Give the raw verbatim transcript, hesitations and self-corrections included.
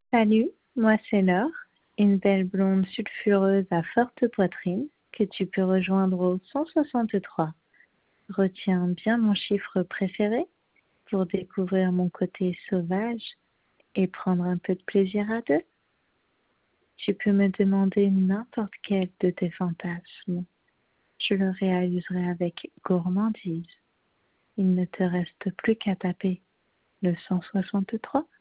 Salut, moi c'est Laure, une belle blonde sulfureuse à forte poitrine que tu peux rejoindre au cent soixante-trois. Retiens bien mon chiffre préféré pour découvrir mon côté sauvage et prendre un peu de plaisir à deux. Tu peux me demander n'importe quel de tes fantasmes. Je le réaliserai avec gourmandise. Il ne te reste plus qu'à taper le cent soixante-trois.